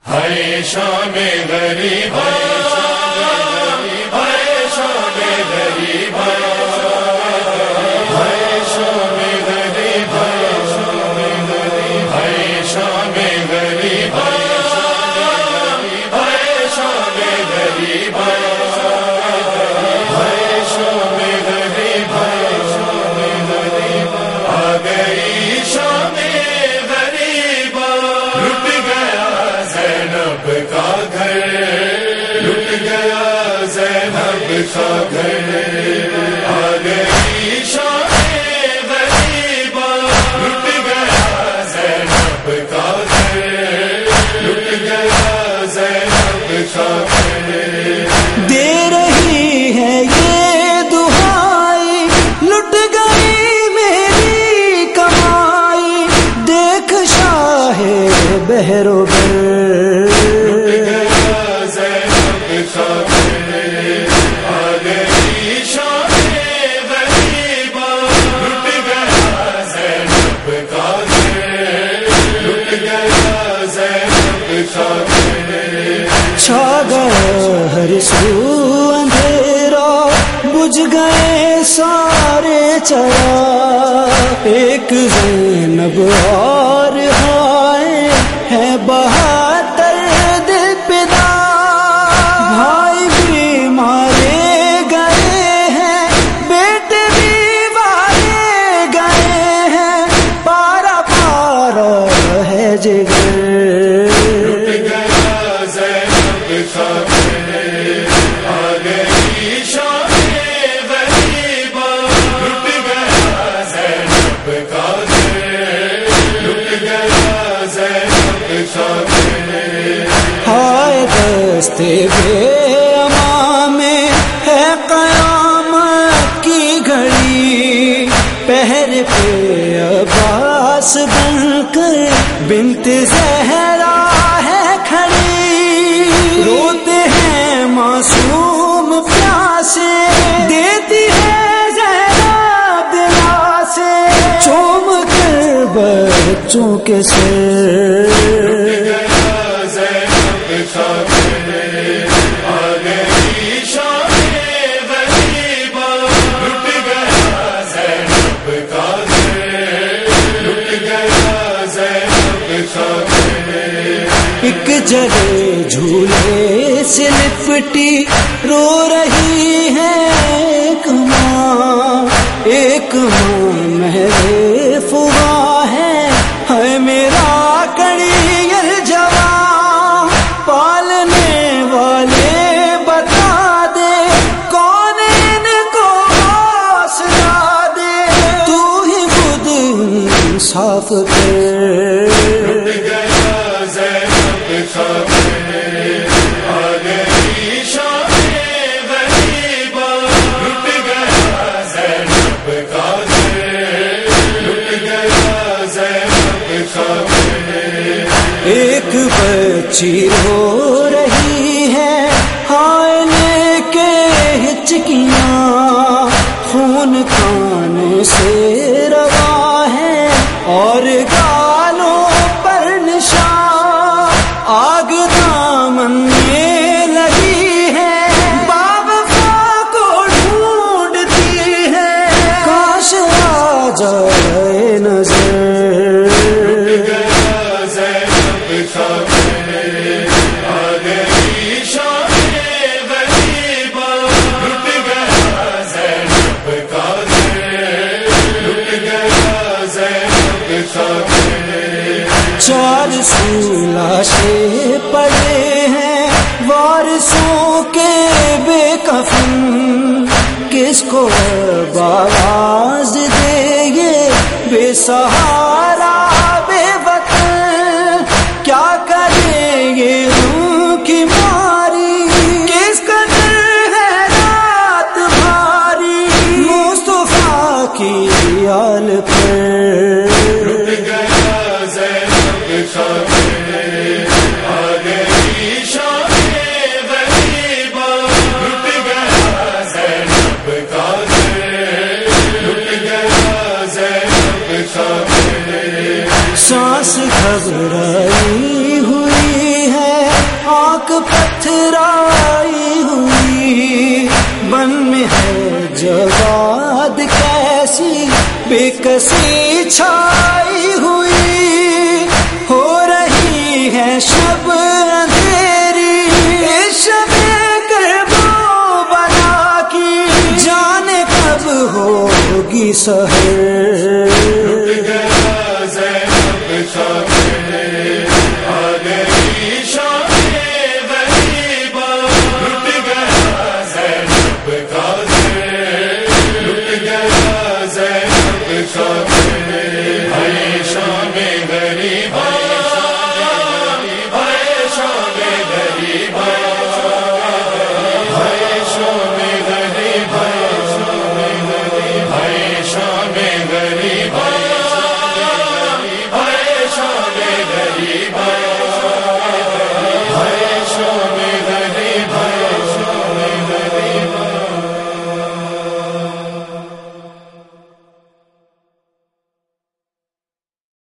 ہے شام غریب کا گھر آ گئی شام غریبا لٹ گیا زینب کا گھر لٹ گیا زینب کا گھر دے رہی ہے یہ دہائی لٹ گئی میری کمائی دیکھ شاہ بحر و بر لٹ گیا زینب کا گھر چھا گیا ہر سو اندھیرا بجھ گئے سارے چراغ ایک زینب اور ہائے ہے بہادر دل پدا بھائی بھی مارے گئے ہیں بیٹے بھی مارے گئے ہیں پارا پارا ہے جگر ہائے دستے بے اما میں ہے قیامت کی گھڑی پہر پہ عباس بن کر بنت زہرا ہے کھڑی روتے ہیں معصوم پیاسے دیتی ہے زینب دلاسے چوم کر بچوں کے سر ایک جگہ جھولے سے لپٹی رو رہی ہے ایک ماں محرف ہوا ہے میرا کڑیر جوان پالنے والے بتا دے کون ان کو حوصلہ دے تو ہی خود انصاف کر ایک بچی رو رہی ہے ہائے لے کے ہچکیاں خون کان سے روا ہے اور گالوں پر نشان آگ دامن میں لگی ہے بابا کو ڈھونڈتی ہے کاش آ جائے نظر چار سو لاشیں پڑے ہیں وارثوں کے بے کفن کس کو آواز دے یہ بے سہارا بے وطن کیا کرے یہ روح کی ماری کس قدر ہے رات بھاری مصطفیٰ کی آل پر کا پتھرائی ہوئی، بن میں ہے جواد کیسی بے کسی چھائی ہوئی، ہو رہی ہے شب اندھیری شب کربلا کی، جانے کب ہوگی سحر